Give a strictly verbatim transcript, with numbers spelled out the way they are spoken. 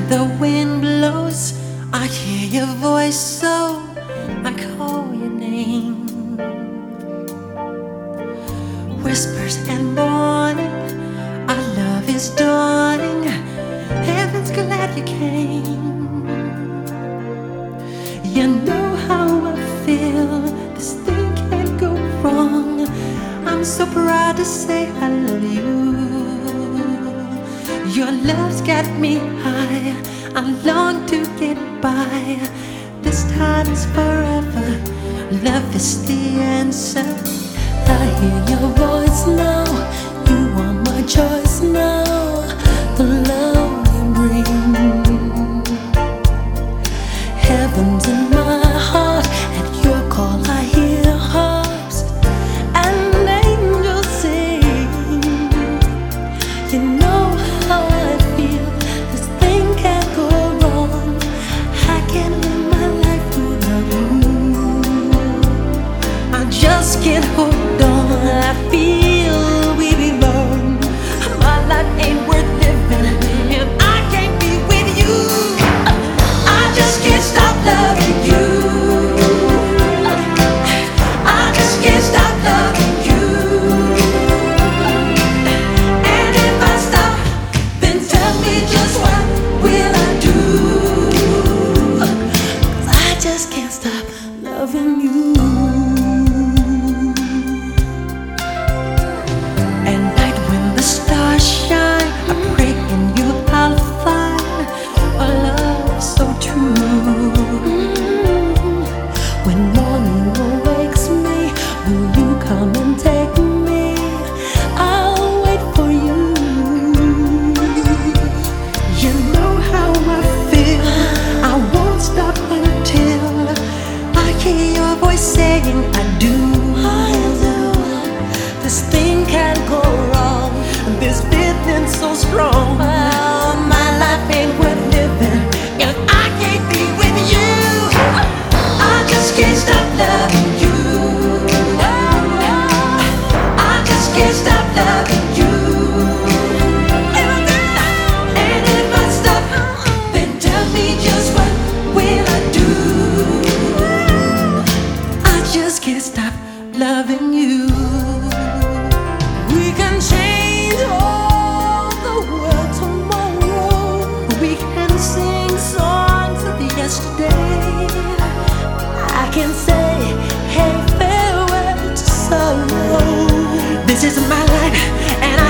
the wind blows, I hear your voice, so I call your name. Whispers and morning, our love is dawning. Heaven's glad you came. You know how I feel, this thing can't go wrong. I'm so proud to say I love you. Your love's got me high, I long to get by. This time is forever, love is the answer. I hear your voice now, you are my choice now. The love you bring, heaven's in my heart. At your call I hear harps and angels sing. You know how I feel, this thing can't go wrong. I can't live my life without you. I just can't hold on, I feel we belong. My life ain't worth living if I can't be with you. I just can't stop loving you. I just can't stop loving you. And if I stop, then tell me just what will I do? 'Cause I just can't stop loving you. Saying I do, I do. This thing can't go wrong. This feeling so strong. Oh, my life ain't worth living if I can't be with you. I just can't stop loving you. I just can't stop loving you. And if I stop, then tell me just what will I do? Just can't stop loving you. We can change all the world tomorrow. We can sing songs of yesterday. I can say, hey, farewell to sorrow. This is my life, and I